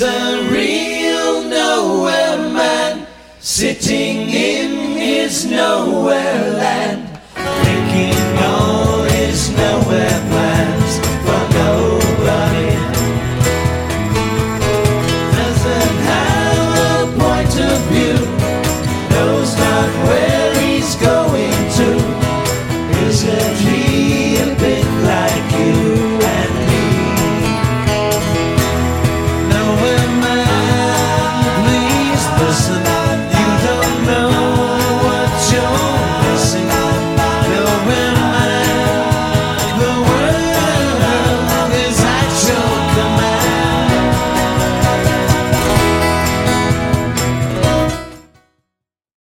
a real nowhere man, sitting in his nowhere land, making all his nowhere plans.